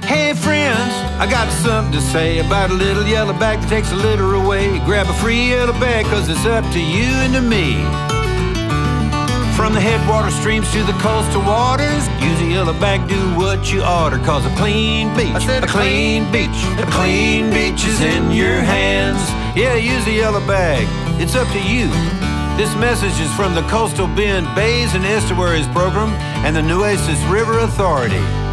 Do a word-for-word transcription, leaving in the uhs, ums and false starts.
Hey friends, I got something to say about a little yellow bag that takes a litter away. Grab a free yellow bag, cause it's up to you and to me. From the headwater streams to the coastal waters, use a yellow bag, do what you oughter. Cause a clean beach, I said a clean beach, a clean beach is in your hands. Yeah, use a yellow bag, it's up to you. This message is from the Coastal Bend Bays and Estuaries Program and the Nueces River Authority.